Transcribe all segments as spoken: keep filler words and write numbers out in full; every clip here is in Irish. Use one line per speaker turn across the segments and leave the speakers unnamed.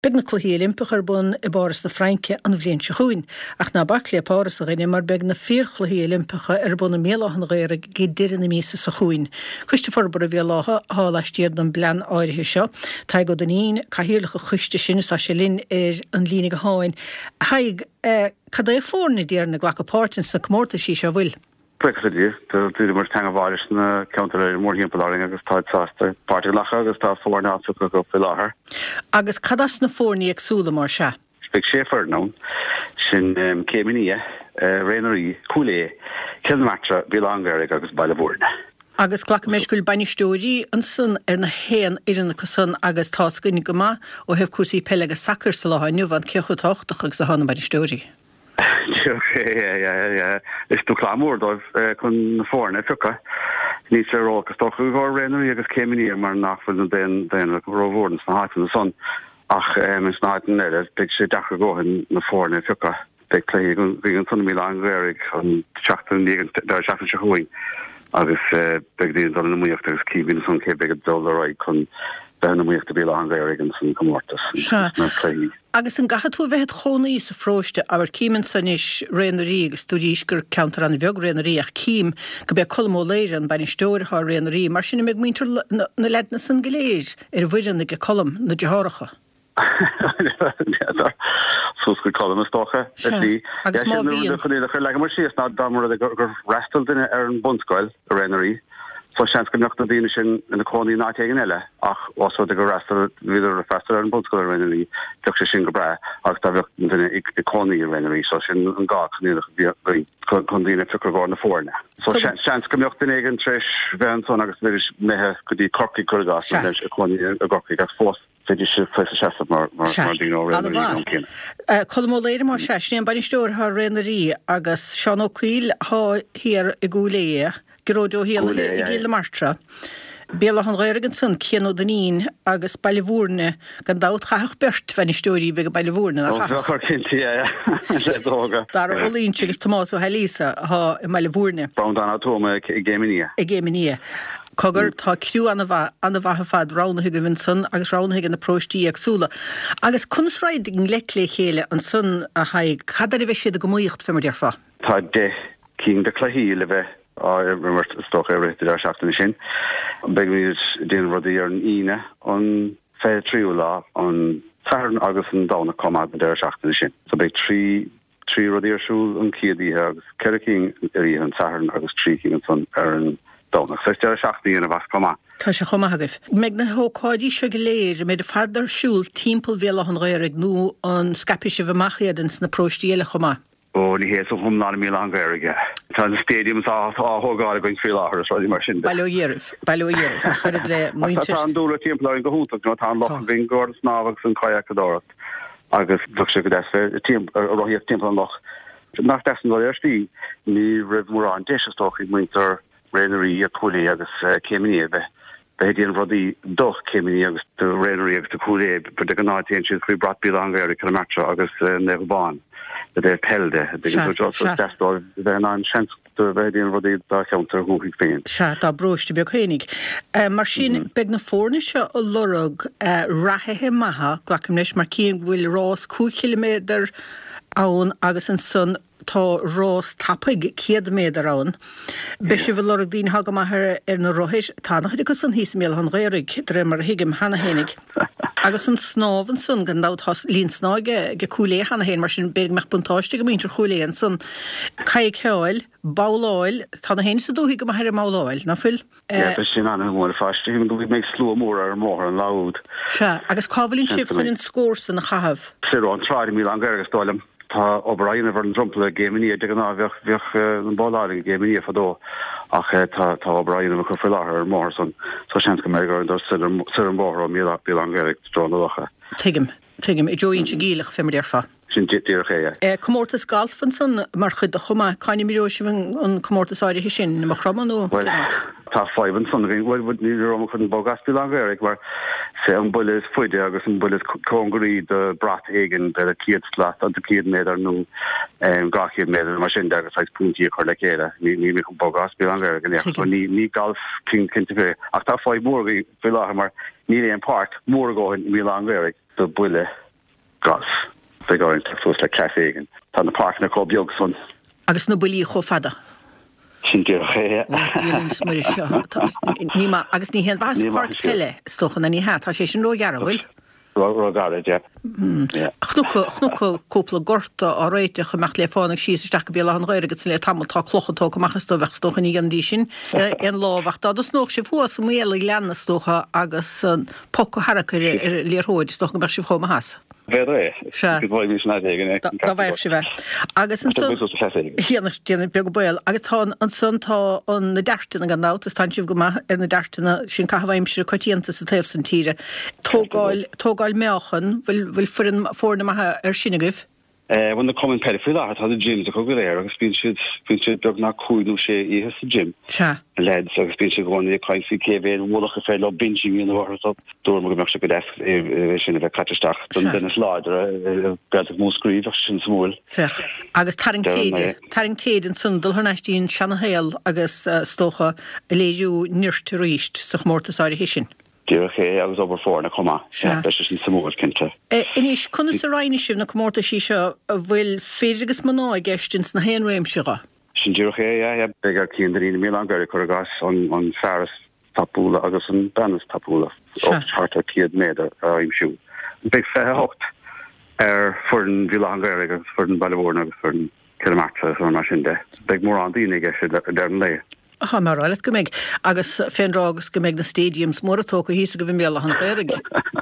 Beg na chluí Olympachar bun I Boris na Franke an bhléon se chuin, ach na baclí a páras a rinne mar beg na fíor chluí Olympacha ar bun na mélachan réire gé dir na mísa sa chuin. Chuiste forbar a bhí látha há leistíad an blean áirithe seo, tá go den ín cahiúlacha chuiste sin sa sé linn ar an lína go háin. Haig, cad é fórna díar na ghlacha páirtin sa cmórta sí se bhfuil?
Brexit, the the more tang of Irish in the counter more imploring agus tá sásta party lacha agus tá fórna á go go filáthar.
Agus cadas na fórni agsúla mar se?
Spig séfar nó sin céiminí réanaí cúlé cilmatra bilangarig agus bailabúrna.
Agus ghlacha meisgúil banistóirí an sun ar na héan idirna cosan agus táscuinnig go má ó hebh cuasaí pelle agus sacr sa látha nu van cechutáchtach agus a hána banistóirí.
Ja, ja, ja. Is tú clamúr dóibh chun fórna fucha. Ní sé rógus stocha go réanaí agus céiminí mar nachfuil na den den róhórna na háitin na son. Ach is na háitin eile, beag sé deachar góhan na fórna fucha. Beag lé bhí an tunna míle an gréirigh an seachtain dar seachtain se chuin. Agus beag díon dul na muocht agus cíbhí na son cé beag a dul a raid chun na muocht a bíle an gréirigh an son comórtas.
Agus an gahatú bheith chonaí sa fróiste aber címan sanis réanaí agus túríos gur counter an bheag réanaí ach cím go bheith colmó léir an bain stóirtha réanaí mar sinna meid muintir na leidna san goléir ar bhuiidir na go colm na deáracha.
Sus go colm is stocha.
Agus má bhíon.
Chuir le mar síos ná damar gur restal duine ar an buntscoil a réanaí. So seans go necht na dtíine sin ina cónaí ná tegen eile ach osfa de go restal viidir a festal ar an buntscoil a réanaí tuach sé sin go bre agus tá bheocht duine i cónaí a réanaí so sin an gá chun dtíine tuchar gáir na fórna. So seans go necht duine an treis bhean son agus beidir methe go dtí corcaí chuirgá a cónaí a gorcaí gas fós.
Colmó léir mar se sin banistóir ha réanaí agus sean ó cuil há hir i gúléie Gródó héal i gíle martra. Béla an réirgan san céanó den ín agus bailihúrne gan dát chaach bert fan istóirí be go bailihúrne. Dar ólínse agus Tomás ó Helísa há i bailihúrne.
Brown an atóma i géiminí.
I géiminí. Cogur tá criú anna bhatha fad ránathe go bhín san agus ránathe an na próistíí agsúla. Agus cunsráid an leclé chéile an san a haig cadar a bheith siad a go muocht fe mar dearfa.
Tá de cín de chluí le bheith á mar stoch ar réidir ar seachtainna sin. Beag míid déan rudaí ar an íne an fé tríú lá an fearn agus an dána comad ar seachtainna sin. So beag trí trí rudaí arsúil an ciadaí agus ceiricín ar í an fearn agus trícín an son ar an dánach. So ar seachtaí ar a bhas comá.
Tá sé chuma agah. Meag na hócáidí se go léir méid a fadar siúil timppel bhéla an réirigh nó an scapiise bh machiadans na próistíile chumá.
ó ní hé so humná mí an gaige. Tá na stadiums á áthógáil going trí láthir ráí mar sin.
Bailíirh, bailíirh, a chuir le muintir.
Tá an dúla timpplaáin go húntaach nó tá loch bhín ggur snábhah san caiach godárat. Agus bheh se go deisfé roiíoh timp an loch. Nach desan dó irtí ní rih mór an déistetóchaí muintar réanaí a cúlaí agus céiminí bheith. Bheit díon rudí doch céiminí agus do réanaí agus do cúlaí be de go náitíonn siad chuí brat bí an gair chu metra agus nebháin. Dat er pelde, dat is ook zo testal. We zijn aan chance te weten wat dit daar kan ter hoe ik vind.
Ja, dat broodje bij koning. Machine beg na fornische lorog rahe maha, glakemnes markien wil roos koe kilometer aan agus en sun tá rás tapig céad méadar ann. Beisi bhfuil lorg dín haga maithir ar na roihéis tánach go san hís méal an réirigh dre mar hiigim hana hénig. Agus an snávan sun gan dát lín snáige go cúlé hana héin mar sin beag meach buntáiste go míntar cúlé an sun caiig heáil, báláil, tána héin sa dúhí go maithir ar máláil, na fuil?
Ja, be sin an mór fáiste, hín go bhí méid slú mór ar mór an láud.
Se, agus cábhalín sib chun in scór san na chahabh.
Siró an tráid mí an gairegus dálam. Tá O'Brien ar an drumpla géiminí de gná bheoh bheoh an báláing géiminí fadó ach tá tá O'Brien a chu filáthir ar mór son so sean go méid ar dar sur an bóthir mí bí an gaireach trónacha.
Tuigim, tuigim, i djóín se gílach fé mar dearfa.
Sin tíir chéile.
Eh, Comórtas galfan san mar chud a chuma caiine mí roisi an comórtas áirithe sin mar chramanú.
Tá fáibhan san bhín bhfuil ní rom chun bógas bí an gaireach mar sé an bulis foiide agus an bulis congurí de brat éigen de a cíad slat an de cíad méadar nó gachiad méadar mar sin agus ag puntí chuir le chéile. Ní ní mé chun bógas bí an gaireach ní ní galf cin cinnte fé. Ach tá fáib mór bhí lá mar ní éon páirt mór gáin mí an gaireach do buile gas fe go fu le cafégen tan na park na ko biogson
agus na bulí cho fada
sin ché
ní agus ní hen was park pelle stochan na ní hat tá sé sin ro garhfuil Chnoúpla gorta á réite chuach le fáinnig síisteach go béla an réiregat le tamtá chlocható goachchas do bheitstocha í gandí sin an láhacht a nóch sé fu sem méla lenastócha agus poco Harcha léróid stocha be si choma has. bheith se bheith agus déanana be go bail agus tá an suntá an na deirtainna gan ná is tan sibh go ar na deirtainna sin cahaimsir cotíanta sa taobh san tíre tógáil tógáil meáchan bhfuil furin fórna maithe ar sinnagah
When the common pedophilia had had a gym to go there, agus been should been should dog na cuidu sé í has a gym.
Sure.
Lads agus been should go on the kind of K V and wallach a fellow binging in the water up. Door mo go desk sin of a catastach. Then then a slider got of most grief sin small.
Fair. Agus taring tade, taring tade and sundal hernastin Shanahale agus stocha leju nirt richt soch morta side hishin.
Ché agus over fór na comá sin samór cinnte.
Inis chuna sa rainisisiú na commórta sí seo a bhfuil féidirgus maná gestins na hen réimsecha.
Sin ché begar cíandarí mé an gaiir chugas an fearras tapúla agus an bannas tapúla hartar tiad méad a aimimsú. Big fe hocht ar furn vi an gaiir agus furn bailhórna agus furn kilometre mar sin de. Big mór an dtíine ge der an lei.
Ha mar ráilet go méid agus fénrágus go méid na stadiums móratócha hísa go bhí méla an réireg.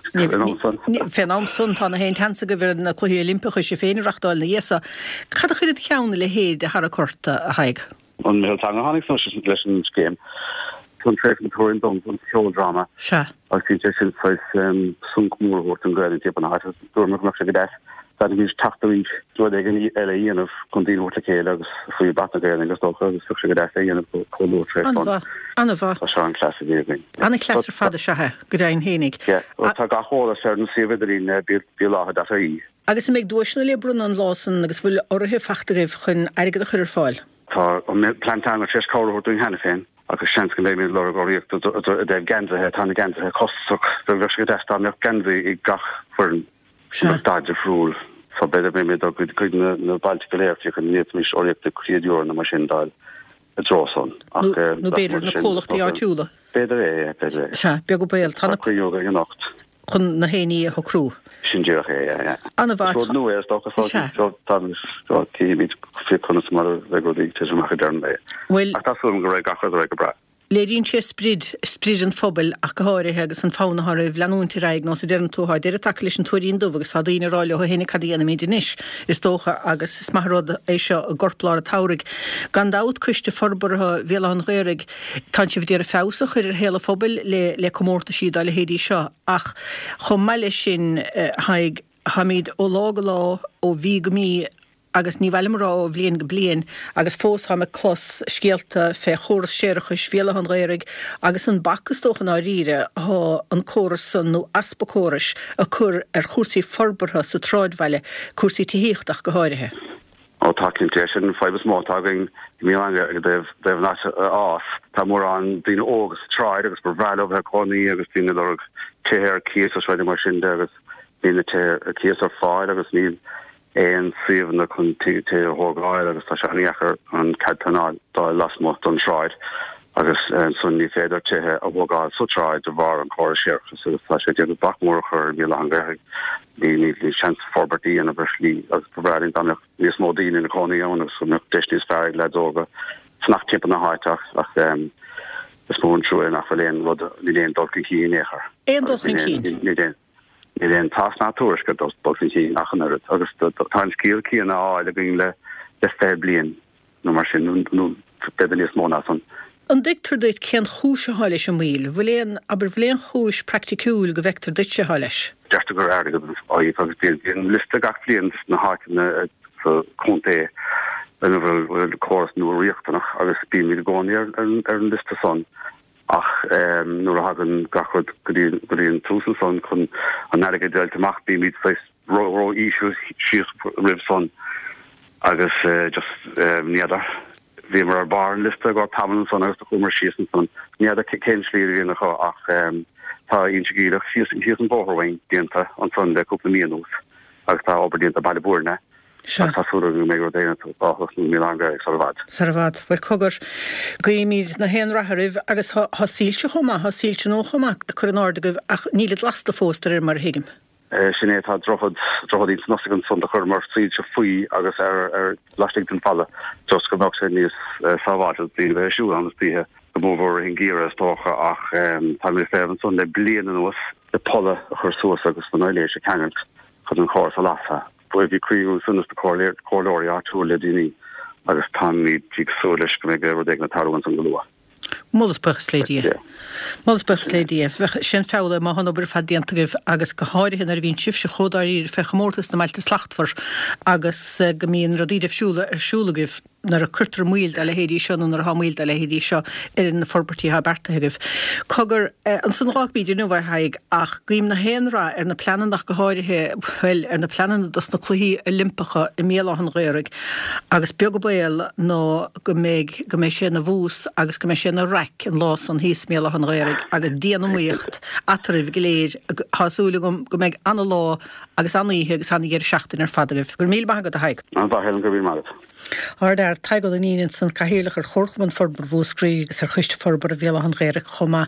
Fén am sun tána héin tensa go bhir na chluí Olympacha sé féin rachtáil na dhéasa. Cad a chuid cheanna le héad a Har corta a haig?
An mé tan hánig nó leis an scéim. Chun tréf na tóirin dom an ceoldrama.
Se.
Agus sin sin fáis sunk mórhort an gaiin típan a háit dúrmach nach se go deis. Dat is tachtig door de genie L A of continu wordt te agus voor je bad en dat toch dus toch gedaan en op kolor trek van.
Anva.
Dat zou een klasse weer.
Anne klasse vader shahe. Gedein henig.
Ja, wat ik ga horen dat er een zeven erin bilaag dat hij.
Agus sem ag dúisna le brun an lásan agus bhfuil orthe fachtaribh chun aige a chur fáil.
Tá plantán a fes cáhor dún hena féin agus sean go léimi le goíocht a déh genzathe tána genzathe cosach do bhe go deá me genzaí i gach furn staide frúil. So beidir mé mé go chuid na Baltic léirtí chun níos mis oríocht a críadúir na mar sin dáil a droson.
nó beidir na cólachtaí áitiúla.
Beidir é beidir.
Se be go béal tána
chuoga an nacht.
Chun na héí a chrú.
Sin dúch é.
Anna bhar
nu é sto tan tíid fi chun mar legodí te mar dern lei.
Well,
tasúm go raibh gachar go bra.
Léiríonn sé sprid sprid an fphobal ach go háirithe agus an fána raibh leúnta raig ná sa dean túáid de take leis an tuaíon dubh agus tá daoine ráile ó héna cadíana méidir níis is tócha agus is maithród é seo a gorplár a táraigh. Gan dát cuiste forbartha bhéla an réirigh tá si bhdéar a fésa chuir ar héla fphobal le le commórta siad le héadí seo ach chum meile sin haig haid ó lága lá ó bhí go mí agus ní bhheile marrá ó bblion go blion agus fós ha me clos scialta fé chóras séirechas féla an réirigh agus an bacastóchan á ríre há an córas san nó aspa córas a chur ar chósaí forbartha sa tráidhheile cuasaí tííochtach go háirithe.
Ó takeín te sin fáibh smá tagging mí an déh déh ná ás tá mór an dtíine ógus tráid agus bar bhheileh chuí agus tíine lerug téir cías a sráidir mar sin agus bíine cías ar fáil agus ní and siomh na chun tí thógáil agus tá seachar an cadtaná dá lasmó don sráid agus sun ní féidir tuthe a bhgáil so tráid de bhar an choir séir so tá sé déanú bachmór chur bí an ní ní lí sean forbartí an a bhslí agus bhrein an níos mó daoine na choíón agus sun deisníos fearrig le dóga snach timp na háiteach ach is mún trúin nach léon rud ní léon dulcin cí néchar.
Éon dulcin cí?
I den tas náúske dos boltí nachan agus tá skiel ki an áile gin le le fé blian no mar sin nu benis móna son.
An dictar deit cén chúse háile sem míl, bhléon aber bhléon chúis practicúil go vector ditse háiles.
Deasta gur air agus agus liste gach blian na hána conté an bhfuil choras nu riochtannach agus bí mí gcóir ar an liste son. Ach nuair a hagan gachud goíon túsan son chun an aige deilteach bí míid feis ró íisiú sios rih son agus just níadar bhí mar ar bar an liste go taman son agus chumar síosan son níadar cén slíir nach ach tá on gíireach síos an bóthhain déanta an son de cúpla míonús agus tá oberdíint a bailúne. Tasú mé déine Milan Sarvad.
Sarvad bfuil cogur goimíd na hen rathirh agus hasíilte chumá hasíilte nó chumá chu an áda goh ach níle lasta fóstar mar hiigim.
Sinné tá drochad drochad ín nogan son chur mar tríd se faoi agus ar ar lasting den falle jos go nach sé níos sáváil bí bheitsú an títhe go móhór hin gíra tócha ach tá mé feban son le blian an nuas de polle a chur soas agus fan éile se kegant chun an chós a lasa. Boi vi kriú sunnas de choóí áú le dini agus tanní tí solis go mé go dé na targan san goá.
Mollasbechas lédí. Mollasbechas lédí sin fála má han ober fadíantagah agus go háirihin ar bhín sifse chodáí fechamórtas na meilte slachtfar agus go míon rodíidir siúla ar siúlagah nar a curtar muil a le hédí seo nar ha muil a le hédí seo ar in na forbertí ha bertathegah. Cogur an san rábíidir nu bhaid haig ach gríim na héanrá ar na plananach go háirithe bhfuil ar na planan das na chluí Olympacha i méán réireg agus beag go béil nó go méid go mé sé na bhús agus go mé sé na raic an lás an híos méán réireg agus déanamíocht ataribh go léir hasúla go méid anna lá agus aníthe agus anna ggéir seachtain ar fadagah. Gur míl bagad a haig.
An bhar helan go bhí magad.
Ar taigad an íon san cahéalach ar chorchman forbar bhúscrí agus ar chuiste forbar a bhéla an réireg chumá